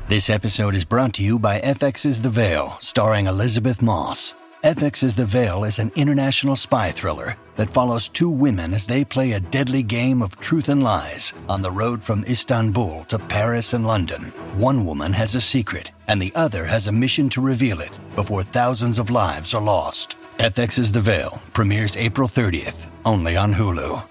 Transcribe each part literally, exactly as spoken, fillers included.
This episode is brought to you by F X's The Veil, starring Elizabeth Moss. F X's The Veil is an international spy thriller that follows two women as they play a deadly game of truth and lies on the road from Istanbul to Paris and London. One woman has a secret, and the other has a mission to reveal it before thousands of lives are lost. F X's The Veil premieres April thirtieth, only on Hulu.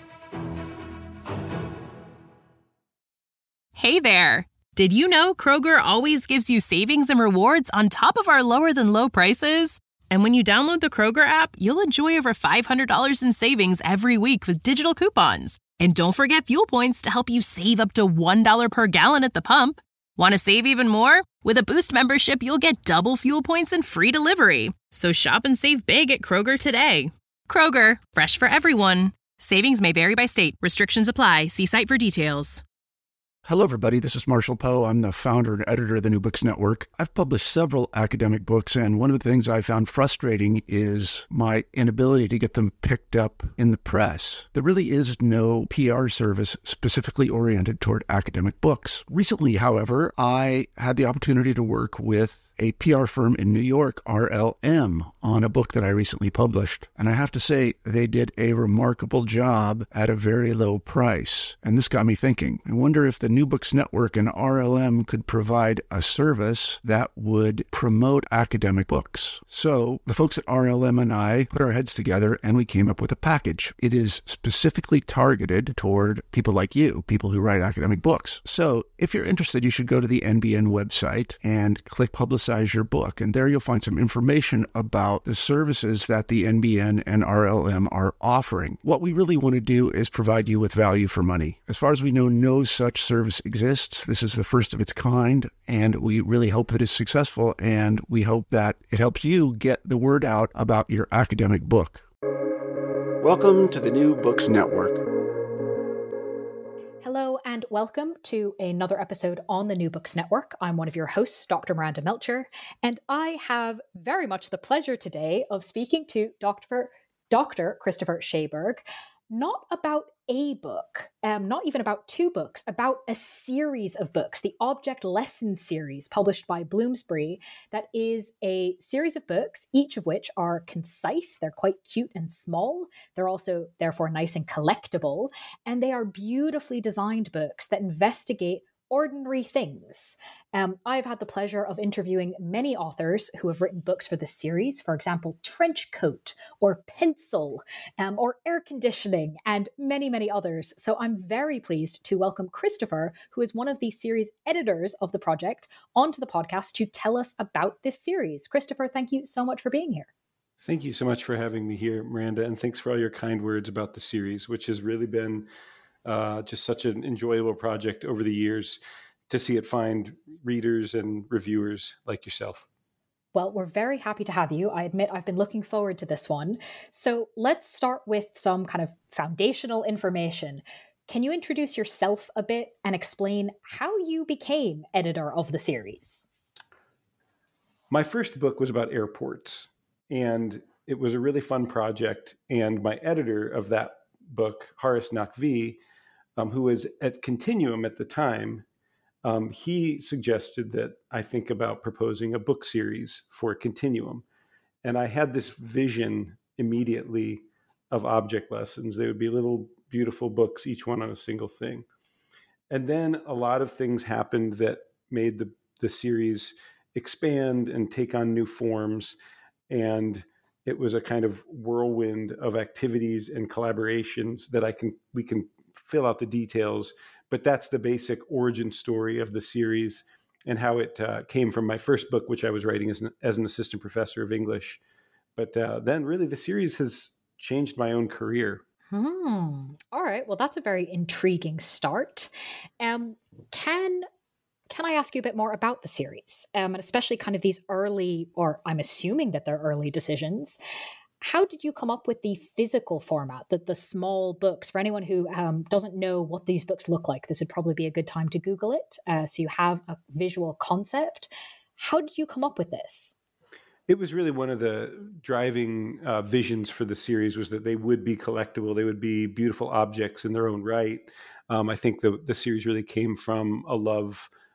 Hey there! Did you know Kroger always gives you savings and rewards on top of our lower-than-low prices? And when you download the Kroger app, you'll enjoy over five hundred dollars in savings every week with digital coupons. And don't forget fuel points to help you save up to one dollar per gallon at the pump. Want to save even more? With a Boost membership, you'll get double fuel points and free delivery. So shop and save big at Kroger today. Kroger, fresh for everyone. Savings may vary by state. Restrictions apply. See site for details. Hello, everybody. This is Marshall Poe. I'm the founder and editor of the New Books Network. I've published several academic books, and one of the things I found frustrating is my inability to get them picked up in the press. There really is no P R service specifically oriented toward academic books. Recently, however, I had the opportunity to work with a P R firm in New York, R L M, on a book that I recently published. And I have to say, they did a remarkable job at a very low price. And this got me thinking. I wonder if the New Books Network and R L M could provide a service that would promote academic books. So the folks at R L M and I put our heads together and we came up with a package. It is specifically targeted toward people like you, people who write academic books. So if you're interested, you should go to the N B N website and click Publicize your book, and there you'll find some information about the services that the N B N and R L M are offering. What we really want to do is provide you with value for money. As far as we know, no such service exists. This is the first of its kind, and we really hope that it's successful, and we hope that it helps you get the word out about your academic book. Welcome to the New Books Network. Hello and welcome to another episode on the New Books Network. I'm one of your hosts, Doctor Miranda Melcher, and I have very much the pleasure today of speaking to Doctor Doctor Christopher Schaberg, not about a book, um, not even about two books, about a series of books, the Object Lessons series published by Bloomsbury, that is a series of books, each of which are concise. They're quite cute and small. They're also, therefore, nice and collectible. And they are beautifully designed books that investigate ordinary things. Um, I've had the pleasure of interviewing many authors who have written books for this series, for example, Trench Coat or Pencil um, or Air Conditioning and many, many others. So I'm very pleased to welcome Christopher, who is one of the series editors of the project, onto the podcast to tell us about this series. Christopher, thank you so much for being here. Thank you so much for having me here, Miranda, and thanks for all your kind words about the series, which has really been Uh, just such an enjoyable project over the years to see it find readers and reviewers like yourself. Well, we're very happy to have you. I admit I've been looking forward to this one. So let's start with some kind of foundational information. Can you introduce yourself a bit and explain how you became editor of the series? My first book was about airports, and it was a really fun project. And my editor of that book, Horace Naqvi, Um, who was at Continuum at the time, um, he suggested that I think about proposing a book series for Continuum. And I had this vision immediately of Object Lessons. They would be little beautiful books, each one on a single thing. And then a lot of things happened that made the, the series expand and take on new forms. And it was a kind of whirlwind of activities and collaborations that I can we can fill out the details, but that's the basic origin story of the series and how it uh, came from my first book, which I was writing as an, as an assistant professor of English. But uh, then really the series has changed my own career. Hmm. All right. Well, that's a very intriguing start. Um, can Can I ask you a bit more about the series, um, and especially kind of these early, or I'm assuming that they're early decisions? How did you come up with the physical format, the, the small books? For anyone who um, doesn't know what these books look like, this would probably be a good time to Google it, uh, so you have a visual concept. How did you come up with this? It was really one of the driving uh, visions for the series was that they would be collectible. They would be beautiful objects in their own right. Um, I think the, the series really came from a love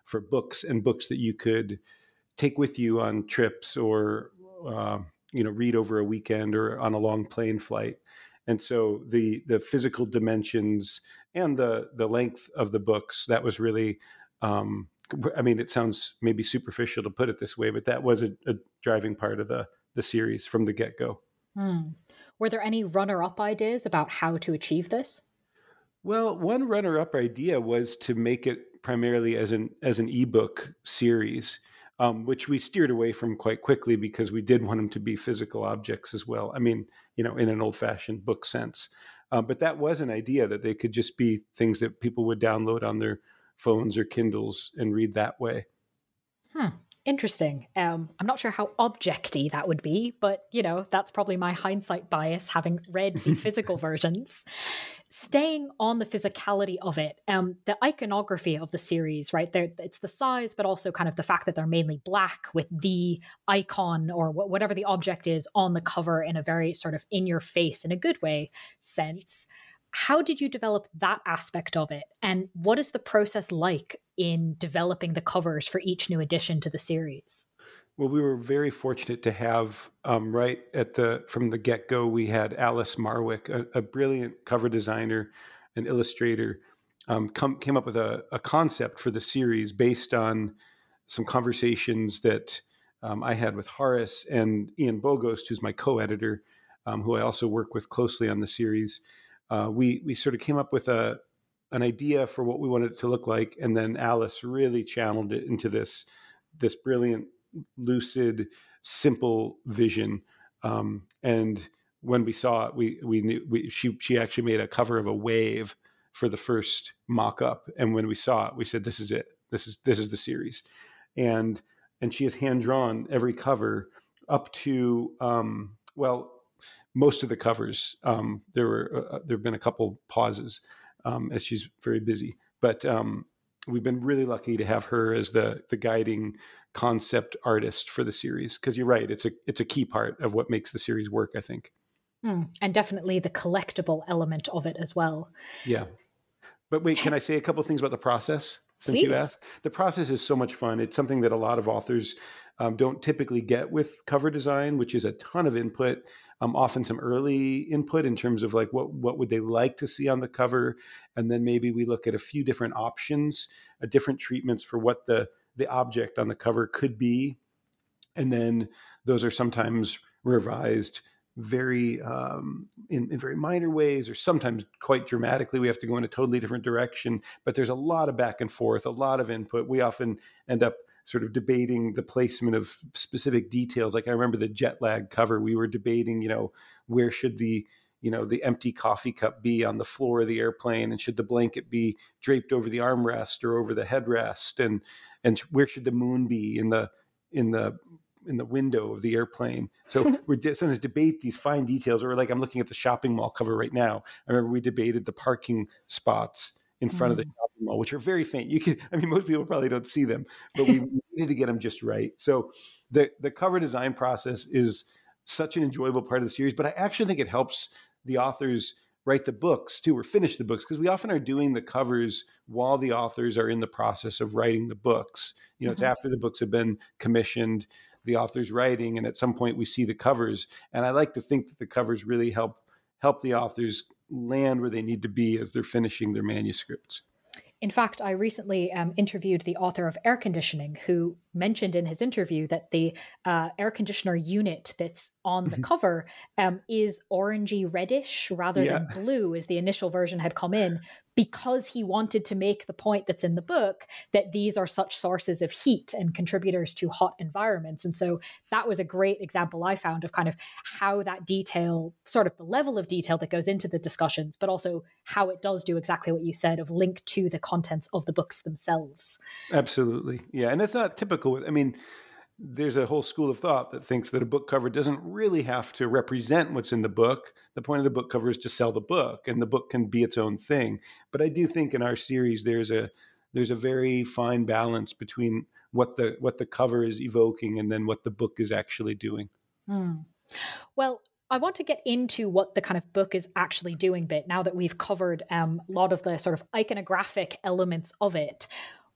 for books and books that you could take with you on trips or uh, you know read over a weekend or on a long plane flight. And so the the physical dimensions and the the length of the books, that was really, um, I mean, it sounds maybe superficial to put it this way, but that was a, a driving part of the the series from the get-go. Hmm. Were there any runner-up ideas about how to achieve this? Well, one runner-up idea was to make it primarily as an as an ebook series, um, which we steered away from quite quickly because we did want them to be physical objects as well. I mean, you know, in an old-fashioned book sense. Uh, but that was an idea, that they could just be things that people would download on their phones or Kindles and read that way. Hmm. Interesting. Um, I'm not sure how objecty that would be, but, you know, that's probably my hindsight bias, having read the physical versions. Staying on the physicality of it, um, the iconography of the series, right? There, it's the size, but also kind of the fact that they're mainly black with the icon or wh- whatever the object is on the cover in a very sort of in your face, in a good way, sense. How did you develop that aspect of it? And what is the process like in developing the covers for each new edition to the series? Well, we were very fortunate to have, um, right at the from the get-go, we had Alice Marwick, a, a brilliant cover designer and illustrator, um, come, came up with a, a concept for the series based on some conversations that um, I had with Horace and Ian Bogost, who's my co-editor, um, who I also work with closely on the series. Uh, we we sort of came up with a an idea for what we wanted it to look like, and then Alice really channeled it into this this brilliant, lucid, simple vision. Um, and when we saw it, we we knew we, she she actually made a cover of a wave for the first mock-up, and when we saw it, we said, "This is it. This is this is the series." And and she has hand drawn every cover up to um, well. Most of the covers, um, there were uh, there have been a couple pauses um, as she's very busy, but um, we've been really lucky to have her as the the guiding concept artist for the series. Because you're right, it's a it's a key part of what makes the series work, I think. Mm, and definitely the collectible element of it as well. Yeah, but wait, can I say a couple of things about the process? Since Please. You asked, the process is so much fun. It's something that a lot of authors um, don't typically get with cover design, which is a ton of input. Um, often some early input in terms of like what what would they like to see on the cover, and then maybe we look at a few different options, uh, different treatments for what the the object on the cover could be, and then those are sometimes revised very um, in, in very minor ways, or sometimes quite dramatically. We have to go in a totally different direction, but there's a lot of back and forth, a lot of input. We often end up sort of debating the placement of specific details. Like I remember the jet lag cover, we were debating, you know, where should the, you know, the empty coffee cup be on the floor of the airplane, and should the blanket be draped over the armrest or over the headrest, and and where should the moon be in the in the in the window of the airplane. So we sometimes debate these fine details, or like I'm looking at the shopping mall cover right now. I remember we debated the parking spots in front mm. of the shopping mall, which are very faint. You can, I mean, most people probably don't see them, but we needed to get them just right. So the, the cover design process is such an enjoyable part of the series, but I actually think it helps the authors write the books too, or finish the books, because we often are doing the covers while the authors are in the process of writing the books. You know, mm-hmm. It's after the books have been commissioned, the author's writing, and at some point we see the covers. And I like to think that the covers really help help the authors land where they need to be as they're finishing their manuscripts. In fact, I recently um, interviewed the author of Air Conditioning, who mentioned in his interview that the uh, air conditioner unit that's on the cover um, is orangey reddish rather yeah. than blue, as the initial version had come in, because he wanted to make the point that's in the book that these are such sources of heat and contributors to hot environments. And so that was a great example I found of kind of how that detail, sort of the level of detail that goes into the discussions, but also how it does do exactly what you said of link to the contents of the books themselves. Absolutely. Yeah. And that's not typical with, I mean, there's a whole school of thought that thinks that a book cover doesn't really have to represent what's in the book. The point of the book cover is to sell the book, and the book can be its own thing. But I do think in our series there's a there's a very fine balance between what the what the cover is evoking and then what the book is actually doing. Hmm. Well, I want to get into what the kind of book is actually doing bit now that we've covered um, a lot of the sort of iconographic elements of it.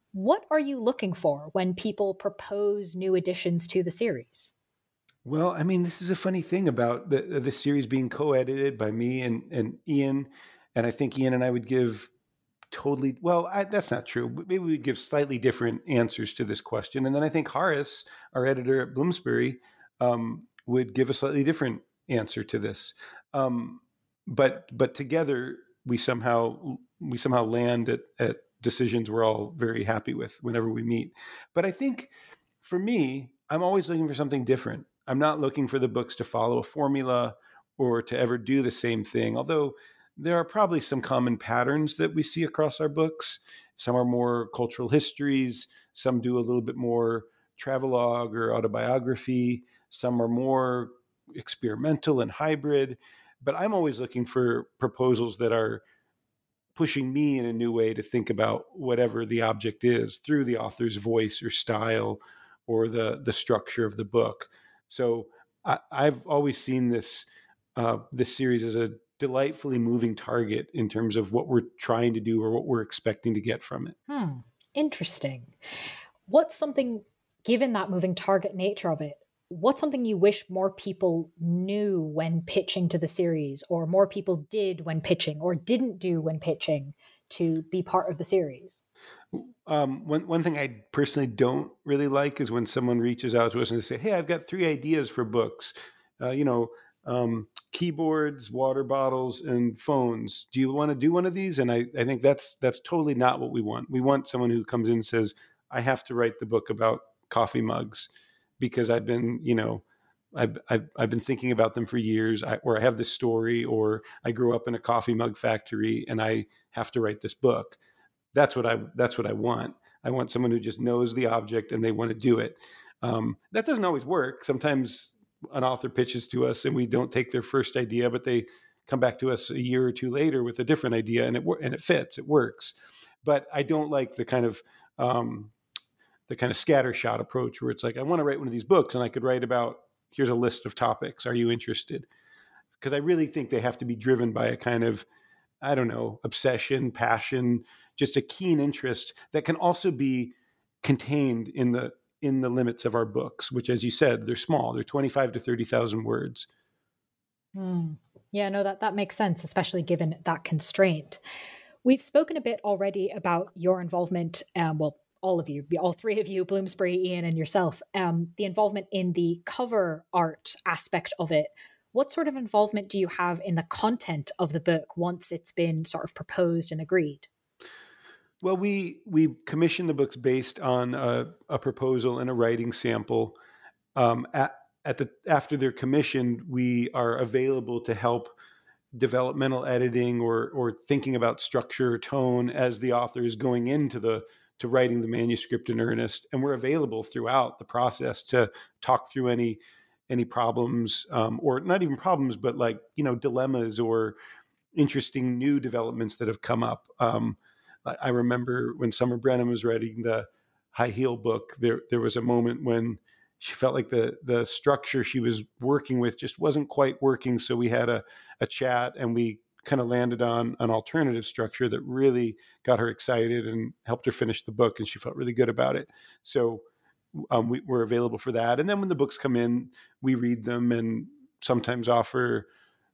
What are you looking for when people propose new additions to the series? Well, I mean, this is a funny thing about the the series being co-edited by me and, and Ian. And I think Ian and I would give totally, well, I, that's not true. Maybe we'd give slightly different answers to this question. And then I think Horace, our editor at Bloomsbury, um, would give a slightly different answer to this. Um, but but together we somehow we somehow land at, at decisions we're all very happy with whenever we meet. But I think for me, I'm always looking for something different. I'm not looking for the books to follow a formula or to ever do the same thing, although there are probably some common patterns that we see across our books. Some are more cultural histories. Some do a little bit more travelogue or autobiography. Some are more experimental and hybrid. But I'm always looking for proposals that are pushing me in a new way to think about whatever the object is through the author's voice or style or the, the structure of the book. So I, I've always seen this uh, this series as a delightfully moving target in terms of what we're trying to do or what we're expecting to get from it. Hmm. Interesting. What's something, given that moving target nature of it, what's something you wish more people knew when pitching to the series, or more people did when pitching, or didn't do when pitching to be part of the series? Um, one, one thing I personally don't really like is when someone reaches out to us and they say, hey, I've got three ideas for books, uh, you know, um, keyboards, water bottles, and phones. Do you want to do one of these? And I, I think that's, that's totally not what we want. We want someone who comes in and says, I have to write the book about coffee mugs because I've been, you know, I've, I've, I've been thinking about them for years, I, or I have this story, or I grew up in a coffee mug factory and I have to write this book. That's what I, that's what I want. I want someone who just knows the object and they want to do it. Um, that doesn't always work. Sometimes an author pitches to us and we don't take their first idea, but they come back to us a year or two later with a different idea, and it and it fits, it works. But I don't like the kind of um, the kind of scattershot approach where it's like, I want to write one of these books and I could write about, here's a list of topics. Are you interested? Because I really think they have to be driven by a kind of, I don't know, obsession, passion, just a keen interest that can also be contained in the in the limits of our books, which, as you said, they're small. They're twenty-five to thirty thousand words. Hmm. Yeah, no, that, that makes sense, especially given that constraint. We've spoken a bit already about your involvement, um, well, all of you, all three of you, Bloomsbury, Ian, and yourself, um, the involvement in the cover art aspect of it. What sort of involvement do you have in the content of the book once it's been sort of proposed and agreed? Well, we we commission the books based on a, a proposal and a writing sample. Um, at, at the after they're commissioned, we are available to help developmental editing or or thinking about structure or tone as the author is going into the to writing the manuscript in earnest. And we're available throughout the process to talk through any any problems, um, or not even problems, but like, you know, dilemmas or interesting new developments that have come up. Um, I remember when Summer Brennan was writing the High Heel book, there there was a moment when she felt like the the structure she was working with just wasn't quite working. So we had a, a chat and we kind of landed on an alternative structure that really got her excited and helped her finish the book. And she felt really good about it. So um, we were available for that. And then when the books come in, we read them and sometimes offer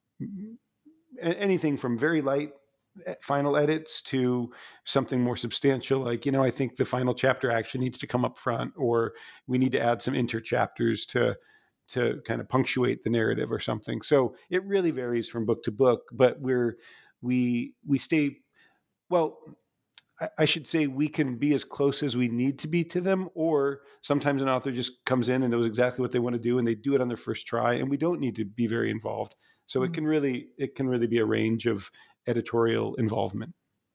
anything from very light final edits to something more substantial, like, you know, I think the final chapter actually needs to come up front, or we need to add some interchapters to to kind of punctuate the narrative or something. So it really varies from book to book, but we're we we stay well, I, I should say we can be as close as we need to be to them, or sometimes an author just comes in and knows exactly what they want to do and they do it on their first try and we don't need to be very involved. So mm-hmm. it can really it can really be a range of editorial involvement.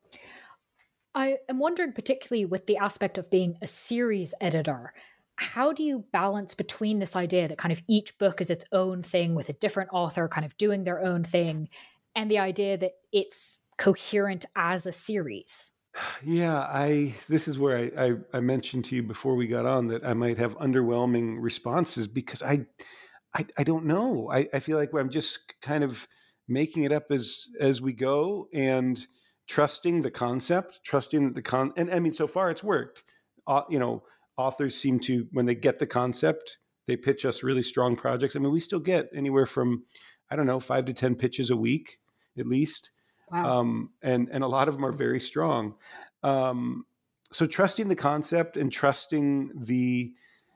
I am wondering, particularly with the aspect of being a series editor, how do you balance between this idea that kind of each book is its own thing with a different author kind of doing their own thing, and the idea that it's coherent as a series? Yeah, I this is where I, I, I mentioned to you before we got on that I might have underwhelming responses because I I, I don't know. I, I feel like I'm just kind of making it up as as we go and trusting the concept, trusting that the con. And I mean, so far it's worked. uh, you know, authors seem to, when they get the concept, they pitch us really strong projects. I mean, we still get anywhere from, I don't know, five to ten pitches a week, at least. Wow. Um, and, and a lot of them are very strong. Um, so trusting the concept and trusting the,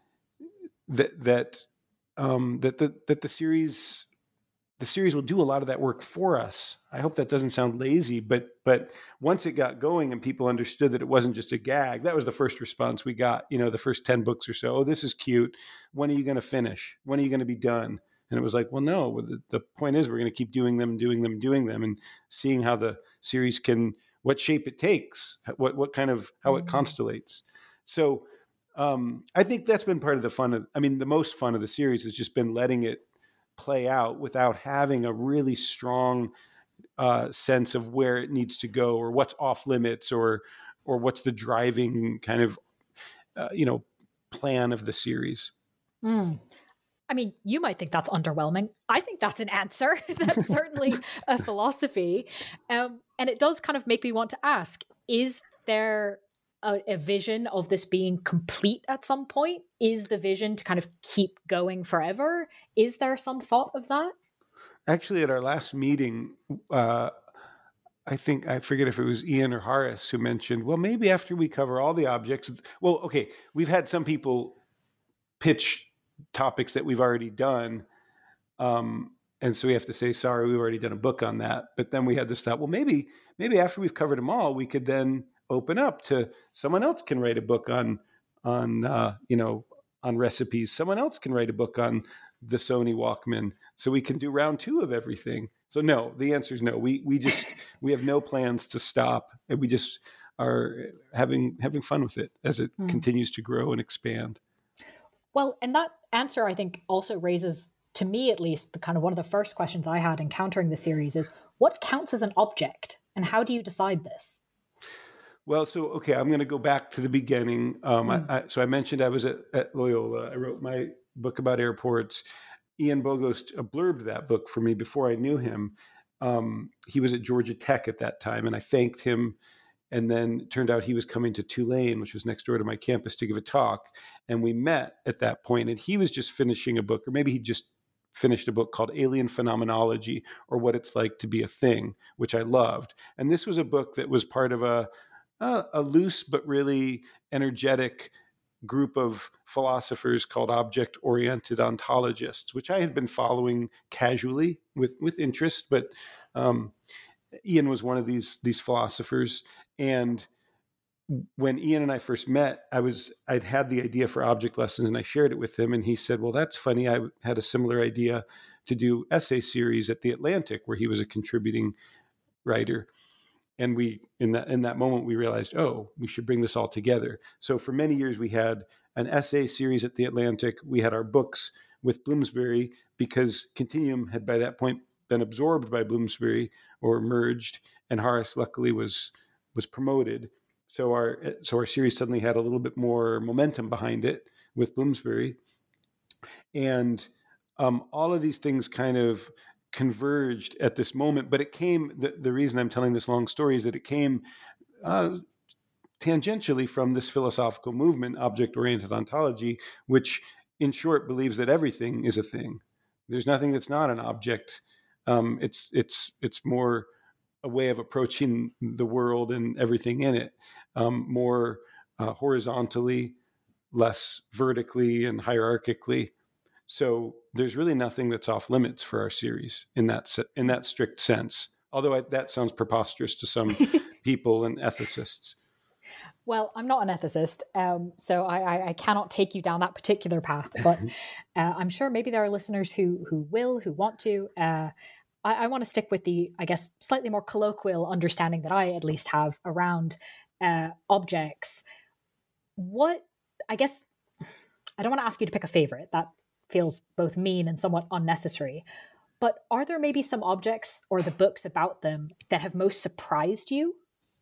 that, that, um, that the, that the series, the series will do a lot of that work for us. I hope that doesn't sound lazy, but, but once it got going and people understood that it wasn't just a gag, that was the first response we got, you know, the first ten books or so. Oh, this is cute. When are you going to finish? When are you going to be done? And it was like, well, no, the, the point is we're going to keep doing them, doing them, doing them, and seeing how the series can, what shape it takes, what, what kind of, how it constellates. So um, I think that's been part of the fun of, I mean, the most fun of the series has just been letting it play out without having a really strong uh, sense of where it needs to go or what's off limits or, or what's the driving kind of, uh, you know, plan of the series. Mm. I mean, you might think that's underwhelming. I think that's an answer. That's certainly a philosophy. Um, and it does kind of make me want to ask, is there a, a vision of this being complete at some point? Is the vision to kind of keep going forever? Is there some thought of that? Actually, at our last meeting, uh, I think, I forget if it was Ian or Horace who mentioned, well, maybe after we cover all the objects, well, okay, we've had some people pitch topics that we've already done. Um, and so we have to say, sorry, we've already done a book on that. But then we had this thought, well, maybe, maybe after we've covered them all, we could then open up to someone else can write a book on, on, uh, you know, on recipes. Someone else can write a book on the Sony Walkman. So we can do round two of everything. So no, the answer is no. We, we just, we have no plans to stop, and we just are having, having fun with it as it mm. continues to grow and expand. Well, and that answer, I think, also raises, to me at least, the kind of one of the first questions I had encountering the series is, what counts as an object, and how do you decide this? Well, so, okay, I'm going to go back to the beginning. Um, mm. I, I, so I mentioned I was at, at Loyola. I wrote my book about airports. Ian Bogost blurbed that book for me before I knew him. Um, he was at Georgia Tech at that time, and I thanked him. And then it turned out he was coming to Tulane, which was next door to my campus, to give a talk. And we met at that point, and he was just finishing a book, or maybe he just finished a book called Alien Phenomenology, or What It's Like to Be a Thing, which I loved. And this was a book that was part of a, a, a loose but really energetic group of philosophers called object-oriented ontologists, which I had been following casually with, with interest. But um, Ian was one of these, these philosophers. And when Ian and I first met, I was, I'd had the idea for object lessons, and I shared it with him. And he said, well, that's funny. I had a similar idea to do essay series at the Atlantic, where he was a contributing writer. And we, in that, in that moment, we realized, oh, we should bring this all together. So for many years, we had an essay series at the Atlantic. We had our books with Bloomsbury, because Continuum had by that point been absorbed by Bloomsbury or merged. And Horace luckily was, was promoted. So our, so our series suddenly had a little bit more momentum behind it with Bloomsbury. And um, all of these things kind of converged at this moment, but it came, the, the reason I'm telling this long story is that it came uh, tangentially from this philosophical movement, object-oriented ontology, which in short believes that everything is a thing. There's nothing that's not an object. Um, it's, it's, it's more a way of approaching the world and everything in it, um, more uh, horizontally, less vertically and hierarchically. So there's really nothing that's off limits for our series in that in that strict sense. Although I, that sounds preposterous to some people and ethicists. Well, I'm not an ethicist, um, so I, I, I cannot take you down that particular path. But uh, I'm sure maybe there are listeners who who will, who want to. Uh, I, I want to stick with the, I guess, slightly more colloquial understanding that I at least have around uh, objects. What, I guess, I don't want to ask you to pick a favorite. That feels both mean and somewhat unnecessary. But are there maybe some objects or the books about them that have most surprised you?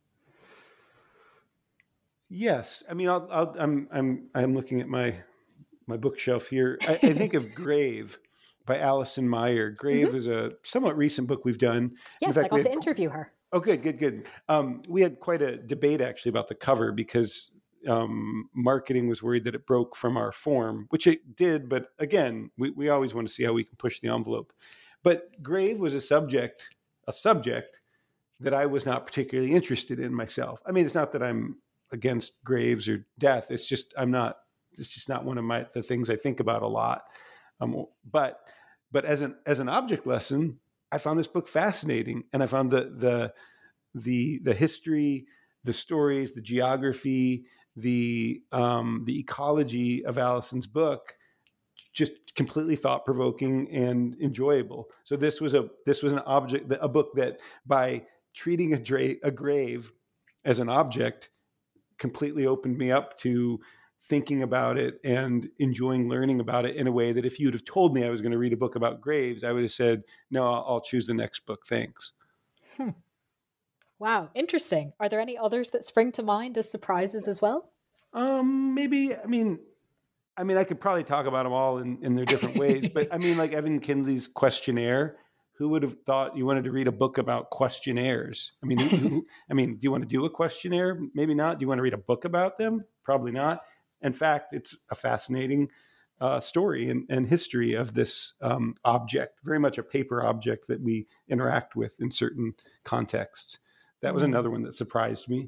Yes, I mean, I'll, I'll, I'm I'm I'm looking at my my bookshelf here. I, I think of Grave by Alison Meyer. Grave mm-hmm. is a somewhat recent book we've done. Yes, fact, I got to interview her. Oh, good, good, good. Um, we had quite a debate actually about the cover, because um, marketing was worried that it broke from our form, which it did. But again, we, we always want to see how we can push the envelope. But grave was a subject, a subject that I was not particularly interested in myself. I mean, it's not that I'm against graves or death. It's just, I'm not, it's just not one of my, the things I think about a lot. Um, but, but as an, as an object lesson, I found this book fascinating, and I found the, the, the, the history, the stories, the geography, the, um, the ecology of Allison's book just completely thought-provoking and enjoyable. So this was a, this was an object, a book that by treating a, dra- a grave as an object completely opened me up to thinking about it and enjoying learning about it in a way that if you'd have told me I was going to read a book about graves, I would have said, no, I'll, I'll choose the next book. Thanks. Hmm. Wow. Interesting. Are there any others that spring to mind as surprises as well? Um, maybe, I mean, I mean, I could probably talk about them all in, in their different ways, but I mean, like Evan Kinley's Questionnaire. Who would have thought you wanted to read a book about questionnaires? I mean, who, who, I mean, do you want to do a questionnaire? Maybe not. Do you want to read a book about them? Probably not. In fact, it's a fascinating uh, story and, and history of this um, object, very much a paper object that we interact with in certain contexts. That was mm-hmm. another one that surprised me.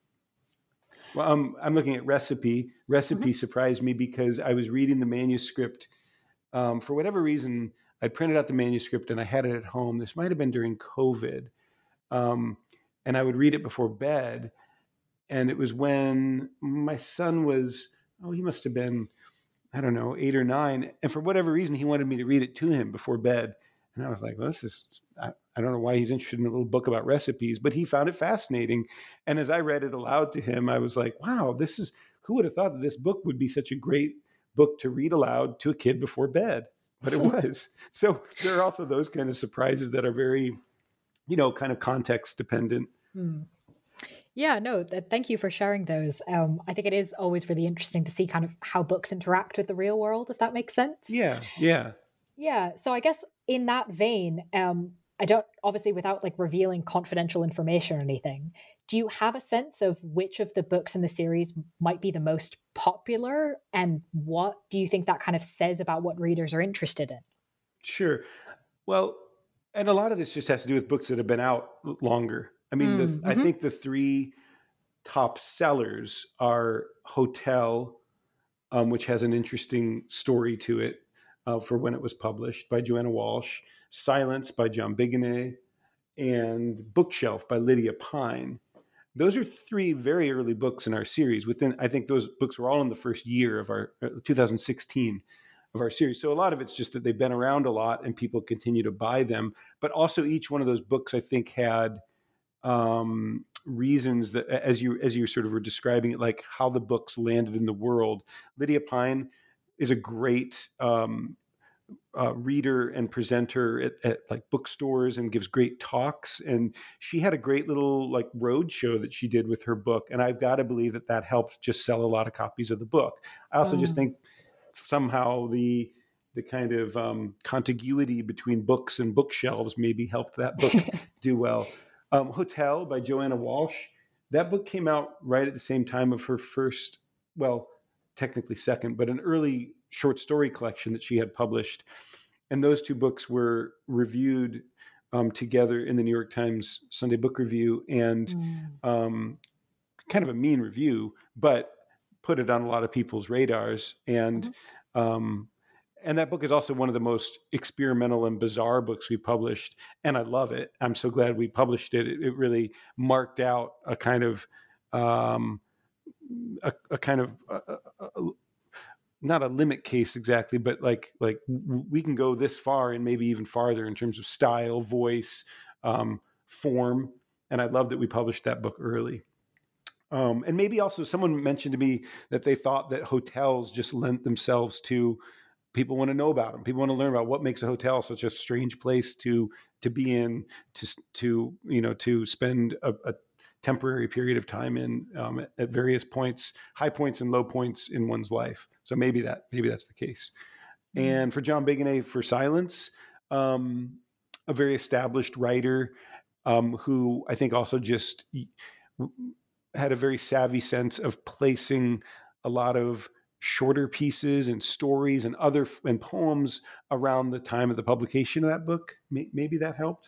Well, um, I'm looking at Recipe. Recipe mm-hmm. surprised me because I was reading the manuscript. Um, for whatever reason, I printed out the manuscript and I had it at home. This might have been during COVID. Um, and I would read it before bed. And it was when my son was, oh, he must have been, I don't know, eight or nine. And for whatever reason, he wanted me to read it to him before bed. And I was like, well, this is, I, I don't know why he's interested in a little book about recipes, but he found it fascinating. And as I read it aloud to him, I was like, wow, this is, who would have thought that this book would be such a great book to read aloud to a kid before bed? But it was. So there are also those kind of surprises that are very, you know, kind of context dependent. Hmm. Yeah, no, th- thank you for sharing those. Um, I think it is always really interesting to see kind of how books interact with the real world, if that makes sense. Yeah, yeah. Yeah. So I guess in that vein, um, I don't, obviously without like revealing confidential information or anything, do you have a sense of which of the books in the series might be the most popular, and what do you think that kind of says about what readers are interested in? Sure. Well, and a lot of this just has to do with books that have been out longer. I mean, mm, the, mm-hmm. I think the three top sellers are Hotel, um, which has an interesting story to it uh, for when it was published, by Joanna Walsh, Silence by John Biggenet, and Bookshelf by Lydia Pine. Those are three very early books in our series. Within, I think those books were all in the first year of our uh, two thousand sixteen of our series. So a lot of it's just that they've been around a lot and people continue to buy them. But also each one of those books, I think, had um, reasons that, as you as you sort of were describing it, like how the books landed in the world. Lydia Pine is a great um, uh, reader and presenter at, at like bookstores and gives great talks. And she had a great little like road show that she did with her book. And I've got to believe that that helped just sell a lot of copies of the book. I also oh. just think somehow the the kind of um, contiguity between books and bookshelves maybe helped that book do well. Um, Hotel by Joanna Walsh. That book came out right at the same time of her first, well, technically second, but an early short story collection that she had published. And those two books were reviewed um, together in the New York Times Sunday Book Review, and mm. um, kind of a mean review, but put it on a lot of people's radars. And mm-hmm. um, and that book is also one of the most experimental and bizarre books we published. And I love it. I'm so glad we published it. It, it really marked out a kind of, um, a, a kind of, a, a, a, not a limit case exactly, but like, like we can go this far and maybe even farther in terms of style, voice, um, form. And I love that we published that book early. Um, and maybe also someone mentioned to me that they thought that hotels just lent themselves to, people want to know about them. People want to learn about what makes a hotel such a strange place to to be in, to to you know to spend a, a temporary period of time in um, at, at various points, high points and low points in one's life. So maybe that maybe that's the case. Mm-hmm. And for John Biggenet, for Silence, um, a very established writer um, who I think also just had a very savvy sense of placing a lot of shorter pieces and stories and other and poems around the time of the publication of that book. Maybe that helped.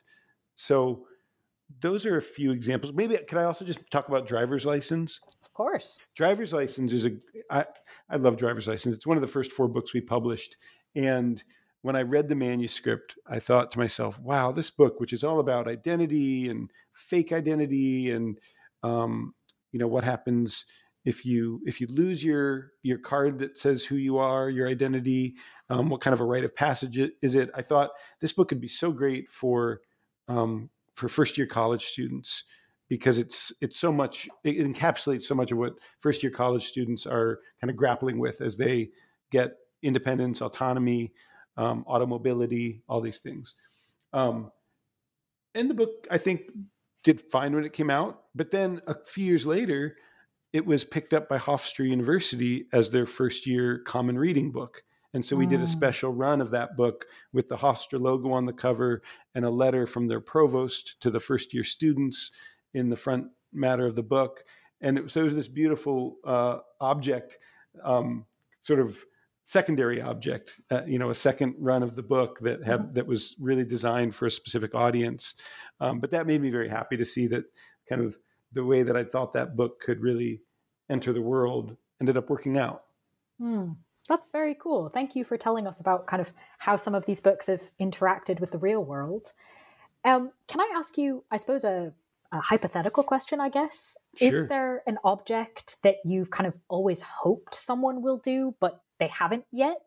So those are a few examples. Maybe could I also just talk about Driver's License? Of course. Driver's License is a, I, I love Driver's License. It's one of the first four books we published. And when I read the manuscript, I thought to myself, wow, this book, which is all about identity and fake identity and, um, you know, what happens if you if you lose your your card that says who you are, your identity, um, what kind of a rite of passage is it? I thought this book could be so great for um, for first year college students because it's it's so much it encapsulates so much of what first year college students are kind of grappling with as they get independence, autonomy, um, automobility, all these things. Um, and the book, I think, did fine when it came out, but then a few years later, it was picked up by Hofstra University as their first year common reading book. And so we did a special run of that book with the Hofstra logo on the cover and a letter from their provost to the first year students in the front matter of the book. And it, so it was this beautiful uh, object, um, sort of secondary object, uh, you know, a second run of the book that had, mm-hmm. that was really designed for a specific audience. Um, but that made me very happy to see that kind of the way that I thought that book could really enter the world ended up working out. Hmm. That's very cool. Thank you for telling us about kind of how some of these books have interacted with the real world. Um, can I ask you, I suppose, a, a hypothetical question, I guess? Sure. Is there an object that you've kind of always hoped someone will do, but they haven't yet?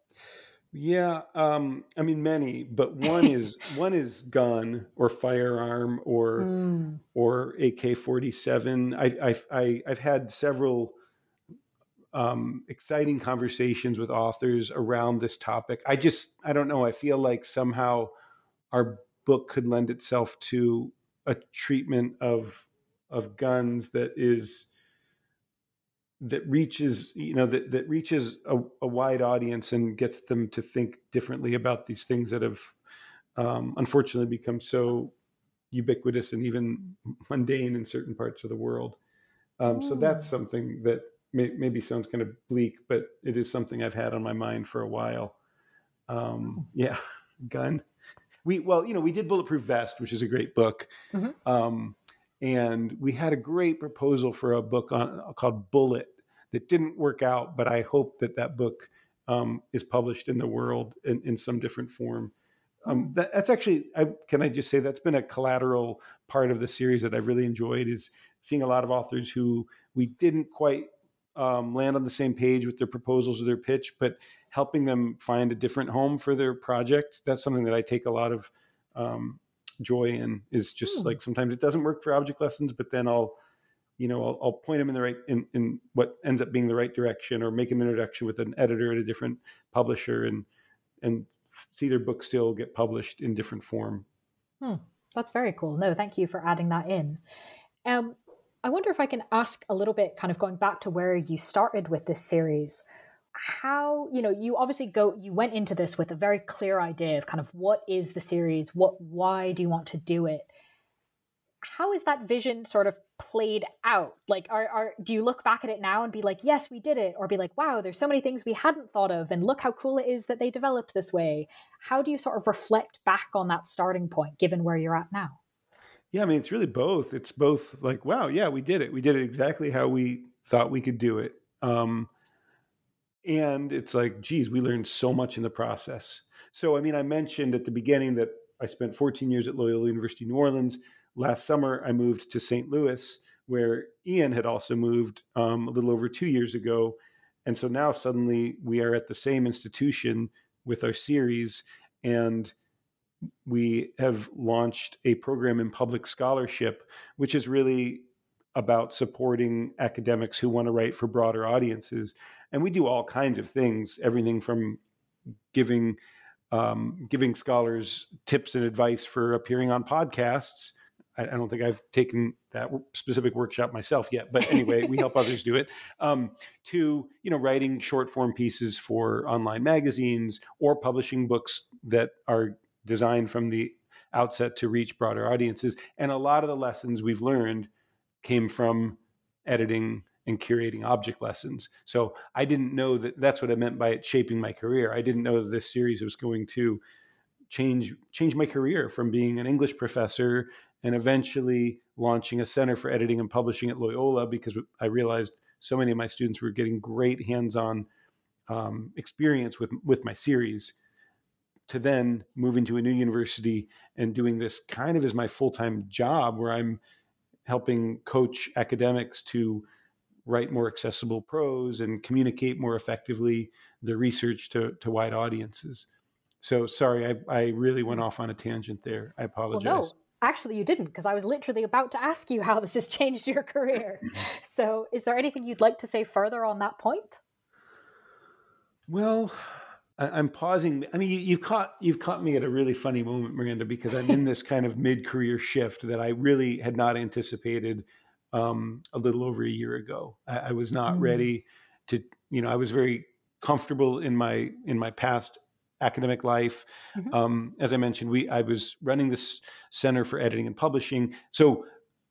Yeah, um, I mean many, but one is one is gun or firearm or mm. or A K forty-seven. I, I, I, I've had several um, exciting conversations with authors around this topic. I just I don't know. I feel like somehow our book could lend itself to a treatment of of guns that is. that reaches, you know, that, that reaches a, a wide audience and gets them to think differently about these things that have um, unfortunately become so ubiquitous and even mundane in certain parts of the world. Um, so that's something that may, maybe sounds kind of bleak, but it is something I've had on my mind for a while. Um, yeah, gun. We, well, you know, we did Bulletproof Vest, which is a great book. Mm-hmm. Um, And we had a great proposal for a book on called Bullet that didn't work out, but I hope that that book um, is published in the world in, in some different form. Um, that, that's actually, I, can I just say that's been a collateral part of the series that I've really enjoyed is seeing a lot of authors who we didn't quite um, land on the same page with their proposals or their pitch, but helping them find a different home for their project. That's something that I take a lot of um, joy in is just like sometimes it doesn't work for object lessons, but then I'll, you know, I'll, I'll point them in the right, in, in what ends up being the right direction or make an introduction with an editor at a different publisher and, and see their book still get published in different form. Hmm. That's very cool. No, thank you for adding that in. Um, I wonder if I can ask a little bit, kind of going back to where you started with this series, how, you know, you obviously go, you went into this with a very clear idea of kind of what is the series, what, why do you want to do it? How is that vision sort of played out? Like, are, are, do you look back at it now and be like, yes, we did it? Or be like, wow, there's so many things we hadn't thought of and look how cool it is that they developed this way. How do you sort of reflect back on that starting point, given where you're at now? Yeah, I mean, it's really both. It's both like, wow, yeah, we did it. We did it exactly how we thought we could do it. Um, And it's like, geez, we learned so much in the process. So, I mean, I mentioned at the beginning that I spent fourteen years at Loyola University, New Orleans. Last summer, I moved to Saint Louis, where Ian had also moved um, a little over two years ago. And so now suddenly we are at the same institution with our series, and we have launched a program in public scholarship, which is really about supporting academics who want to write for broader audiences. And we do all kinds of things, everything from giving um, giving scholars tips and advice for appearing on podcasts. I, I don't think I've taken that specific workshop myself yet, but anyway, we help others do it. Um, to, you know, writing short form pieces for online magazines or publishing books that are designed from the outset to reach broader audiences. And a lot of the lessons we've learned came from editing and curating object lessons. So I didn't know that that's what I meant by it shaping my career. I didn't know that this series was going to change change my career from being an English professor and eventually launching a Center for Editing and Publishing at Loyola, because I realized so many of my students were getting great hands-on um, experience with, with my series, to then moving to a new university and doing this kind of as my full-time job, where I'm helping coach academics to write more accessible prose and communicate more effectively their research to, to wide audiences. So sorry, I, I really went off on a tangent there. I apologize. Well, no, actually you didn't, because I was literally about to ask you how this has changed your career. So is there anything you'd like to say further on that point? Well, I, I'm pausing. I mean, you, you've caught you've caught me at a really funny moment, Miranda, because I'm in this kind of mid-career shift that I really had not anticipated um, a little over a year ago. I, I was not mm. ready to, you know, I was very comfortable in my in my past academic life. Mm-hmm. Um, as I mentioned, we I was running this Center for Editing and Publishing. So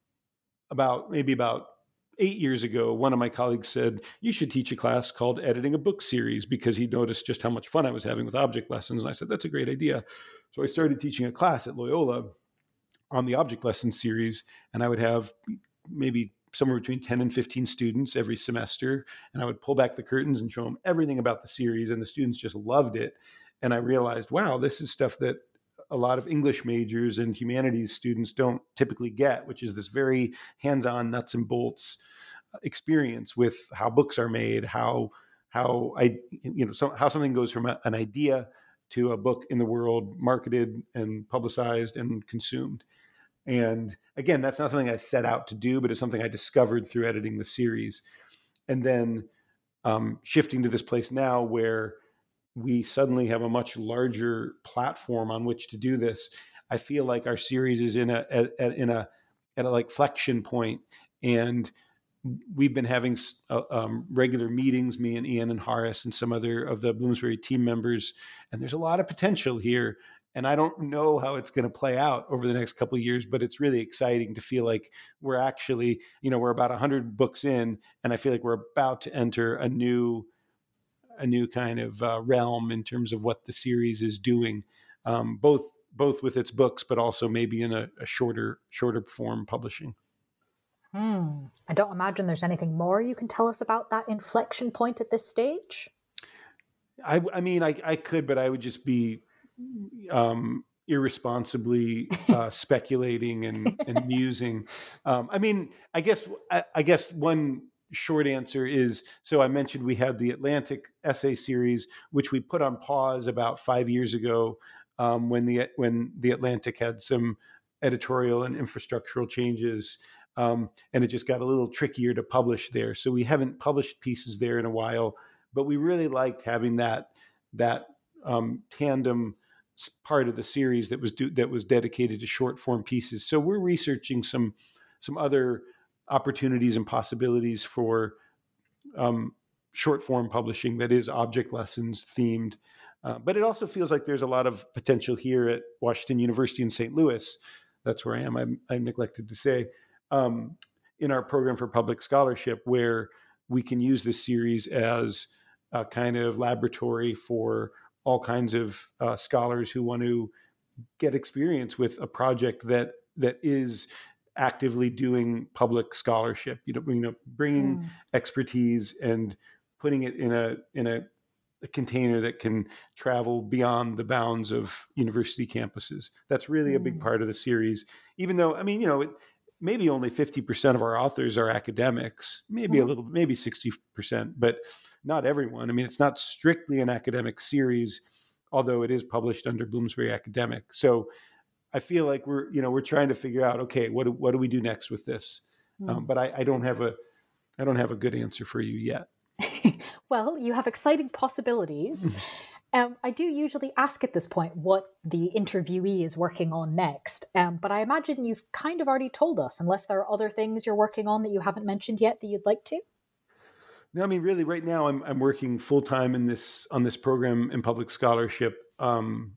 about maybe about eight years ago, one of my colleagues said, you should teach a class called Editing a Book Series, because he noticed just how much fun I was having with object lessons. And I said, that's a great idea. So I started teaching a class at Loyola on the object lesson series, and I would have maybe somewhere between ten and fifteen students every semester. And I would pull back the curtains and show them everything about the series, and the students just loved it. And I realized, wow, this is stuff that a lot of English majors and humanities students don't typically get, which is this very hands-on nuts and bolts experience with how books are made, how how I you know so, how something goes from a, an idea to a book in the world, marketed and publicized and consumed. And again, that's not something I set out to do, but it's something I discovered through editing the series. And then um, shifting to this place now where we suddenly have a much larger platform on which to do this. I feel like our series is in a, at, at, in a, at a like flexion point, and we've been having uh, um, regular meetings, me and Ian and Horace and some other of the Bloomsbury team members. And there's a lot of potential here. And I don't know how it's going to play out over the next couple of years, but it's really exciting to feel like we're actually, you know, we're about a hundred books in, and I feel like we're about to enter a new a new kind of uh, realm in terms of what the series is doing, um, both both with its books, but also maybe in a, a shorter shorter form publishing. Hmm. I don't imagine there's anything more you can tell us about that inflection point at this stage. I, I mean, I, I could, but I would just be um, irresponsibly uh, speculating and, and musing. Um, I mean, I guess I, I guess one short answer is, so I mentioned we had the Atlantic essay series, which we put on pause about five years ago um, when the when the Atlantic had some editorial and infrastructural changes, um, and it just got a little trickier to publish there. So we haven't published pieces there in a while, but we really liked having that that um, tandem part of the series that was do, that was dedicated to short form pieces. So we're researching some some other opportunities and possibilities for um, short form publishing that is object lessons themed. Uh, but it also feels like there's a lot of potential here at Washington University in Saint Louis. That's where I am. I'm, I neglected to say, um, in our program for public scholarship, where we can use this series as a kind of laboratory for all kinds of uh, scholars who want to get experience with a project that that is actively doing public scholarship, you know, you know, bringing mm. expertise and putting it in a in a, a container that can travel beyond the bounds of university campuses. That's really mm. a big part of the series. Even though, I mean, you know, it, maybe only fifty percent of our authors are academics, maybe mm. a little, maybe sixty percent, but not everyone. I mean, it's not strictly an academic series, although it is published under Bloomsbury Academic. So I feel like we're, you know, we're trying to figure out, okay, what do, what do we do next with this? Mm. Um, but I, I don't have a, I don't have a good answer for you yet. Well, you have exciting possibilities. Um, I do usually ask at this point what the interviewee is working on next, um, but I imagine you've kind of already told us, unless there are other things you're working on that you haven't mentioned yet that you'd like to. No, I mean, really, right now I'm I'm working full time in this on this program in public scholarship. Um,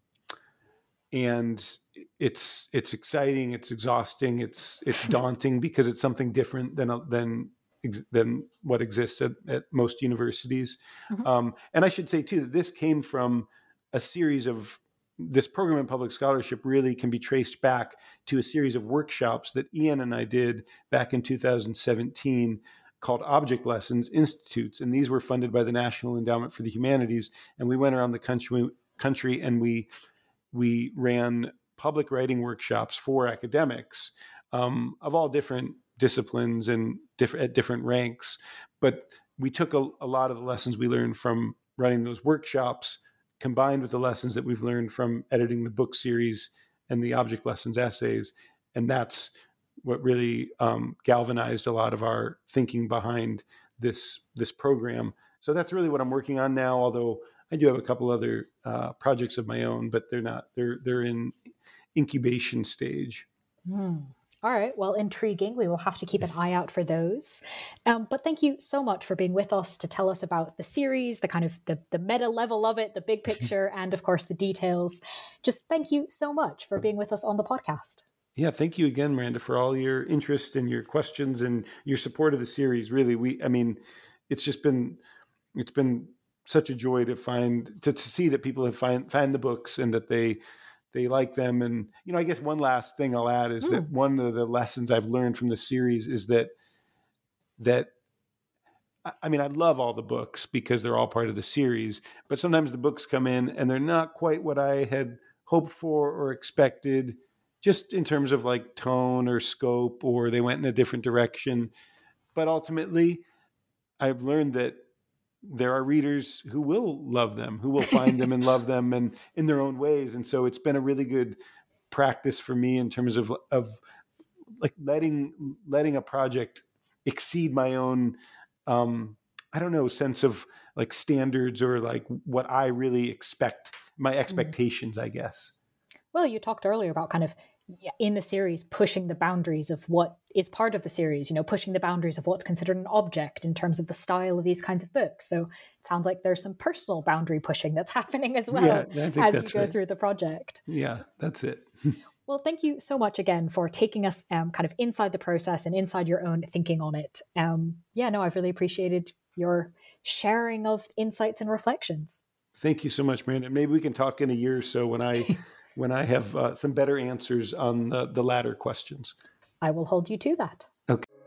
And it's it's exciting, it's exhausting, it's it's daunting because it's something different than than ex- than what exists at, at most universities. Mhm. Um, and I should say too that this came from a series of this program in public scholarship really can be traced back to a series of workshops that Ian and I did back in two thousand seventeen called Object Lessons Institutes. And these were funded by the National Endowment for the Humanities. And we went around the country, country and we, we ran public writing workshops for academics um, of all different disciplines and different at different ranks. But we took a, a lot of the lessons we learned from running those workshops, combined with the lessons that we've learned from editing the book series and the Object Lessons essays. And that's what really um, galvanized a lot of our thinking behind this, this program. So that's really what I'm working on now, although I do have a couple other uh, projects of my own, but they're not, they're, they're in incubation stage. Mm. All right. Well, intriguing. We will have to keep an eye out for those. Um, but thank you so much for being with us to tell us about the series, the kind of the, the meta level of it, the big picture, and of course the details. Just thank you so much for being with us on the podcast. Yeah. Thank you again, Miranda, for all your interest and your questions and your support of the series. Really, we, I mean, it's just been, it's been such a joy to find, to, to see that people have find, find the books and that they, they like them. And, you know, I guess one last thing I'll add is mm. that one of the lessons I've learned from the series is that, that, I mean, I love all the books because they're all part of the series, but sometimes the books come in and they're not quite what I had hoped for or expected, just in terms of like tone or scope, or they went in a different direction. But ultimately, I've learned that there are readers who will love them, who will find them and love them and in their own ways. And so it's been a really good practice for me in terms of, of like letting, letting a project exceed my own, um, I don't know, sense of like standards or like what I really expect, my expectations, mm. I guess. Well, you talked earlier about kind of in the series pushing the boundaries of what is part of the series, you know, pushing the boundaries of what's considered an object in terms of the style of these kinds of books. So it sounds like there's some personal boundary pushing that's happening as well yeah, as you go right. through the project. Yeah, that's it. Well, thank you so much again for taking us um, kind of inside the process and inside your own thinking on it. Um, yeah, no, I've really appreciated your sharing of insights and reflections. Thank you so much, Miranda. Maybe we can talk in a year or so when I when I have uh, some better answers on the, the latter questions. I will hold you to that. Okay.